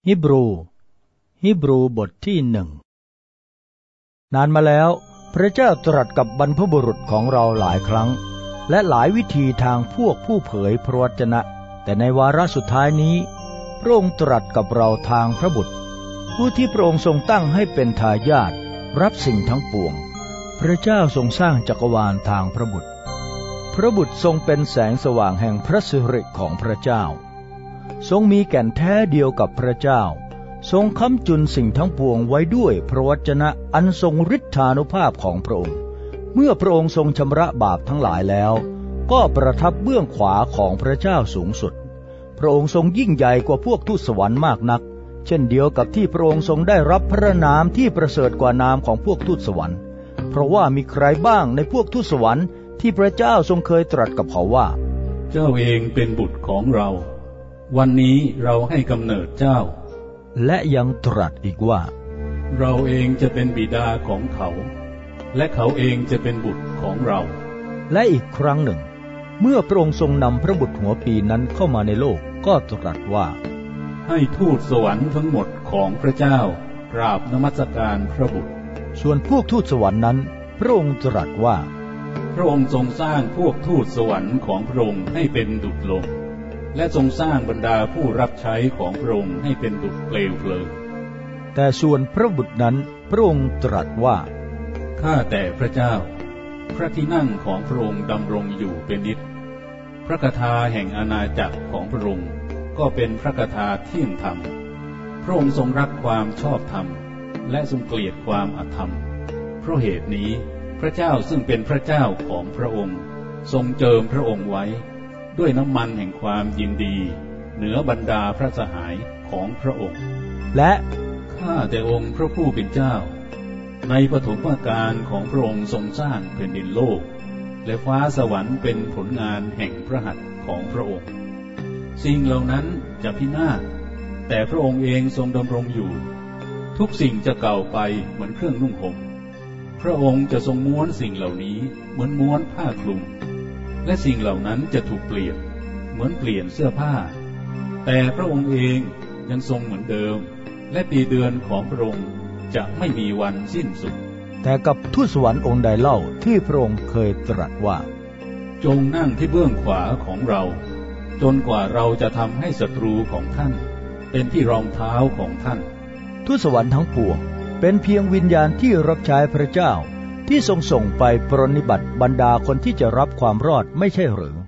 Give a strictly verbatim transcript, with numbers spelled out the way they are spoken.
ฮิบรูฮิบรูบทที่หนึ่งนานมาแล้วพระเจ้าตรัสกับบรรพบุรุษของเราหลายครั้งและหลายวิธีทางพวกผู้เผยพระวจนะแต่ในวาระสุดท้ายนี้พระองค์ตรัสกับเราทางพระบุตรผู้ที่พระองค์ทรงตั้งให้เป็นทายาทรับสิ่งทั้งปวงพระเจ้าทรงสร้างจักรวาลทางพระบุตรพระบุตรทรงเป็นแสงสว่างแห่งพระสิริของพระเจ้าทรงมีแก่นแท้เดียวกับพระเจ้าทรงค้ำจุนสิ่งทั้งปวงไว้ด้วยพระวจนะอันทรงฤทธานุภาพของพระองค์เมื่อพระองค์ทรงชำระบาปทั้งหลายแล้วก็ประทับเบื้องขวาของพระเจ้าสูงสุดพระองค์ทรงยิ่งใหญ่กว่าพวกทูตสวรรค์มากนักเช่นเดียวกับที่พระองค์ทรงได้รับพระนามที่ประเสริฐกว่านามของพวกทูตสวรรค์เพราะว่ามีใครบ้างในพวกทูตสวรรค์ที่พระเจ้าทรงเคยตรัสกับเขาว่าเจ้าเองเป็นบุตรของเราวันนี้เราให้กำเนิดเจ้าและยังตรัสอีกว่าเราเองจะเป็นบิดาของเขาและเขาเองจะเป็นบุตรของเราและอีกครั้งหนึ่งเมื่อพระองค์ทรงนำพระบุตรหัวปีนั้นเข้ามาในโลกก็ตรัสว่าให้ทูตสวรรค์ทั้งหมดของพระเจ้ากราบนมัสการพระบุตรส่วนพวกทูตสวรรค์นั้นพระองค์ตรัสว่าพระองค์ทรงสร้างพวกทูตสวรรค์ของพระองค์ให้เป็นดุจลมและทรงสร้างบรรดาผู้รับใช้ของพระองค์ให้เป็นดุจเปลวเพลิงแต่ส่วนพระบุตรนั้นพระองค์ตรัสว่าข้าแต่พระเจ้าพระที่นั่งของพระองค์ดำรงอยู่เป็นนิจพระกฐาแห่งอาณาจักรของพระองค์ก็เป็นพระกฐาเที่ยงธรรมพระองค์ทรงรักความชอบธรรมและทรงเกลียดความอธรรมเพราะเหตุนี้พระเจ้าซึ่งเป็นพระเจ้าของพระองค์ทรงเจิมพระองค์ไว้ด้วยน้ำมันแห่งความยินดีเหนือบรรดาพระสหายของพระองค์และข้าแต่องค์พระผู้เป็นเจ้าในปฐมกาลของพระองค์ทรงสร้างแผ่นดินโลกและฟ้าสวรรค์เป็นผลงานแห่งพระหัตถ์ของพระองค์สิ่งเหล่านั้นจะพินาศแต่พระองค์เองทรงดำรงอยู่ทุกสิ่งจะเก่าไปเหมือนเครื่องนุ่งห่มพระองค์จะทรงม้วนสิ่งเหล่านี้เหมือนม้วนผ้าคลุมและสิ่งเหล่านั้นจะถูกเปลี่ยนเหมือนเปลี่ยนเสื้อผ้าแต่พระองค์เองยังทรงเหมือนเดิมและปีเดือนของพระองค์จะไม่มีวันสิ้นสุดแต่กับทูตสวรรค์องค์ใดเล่าที่พระองค์เคยตรัสว่าจงนั่งที่เบื้องขวาของเราจนกว่าเราจะทำให้ศัตรูของท่านเป็นที่รองเท้าของท่านทูตสวรรค์ทั้งปวงเป็นเพียงวิญญาณที่รับใช้พระเจ้าที่ทรงส่งไปปรนนิบัติบรรดาคนที่จะรับความรอดไม่ใช่หรือ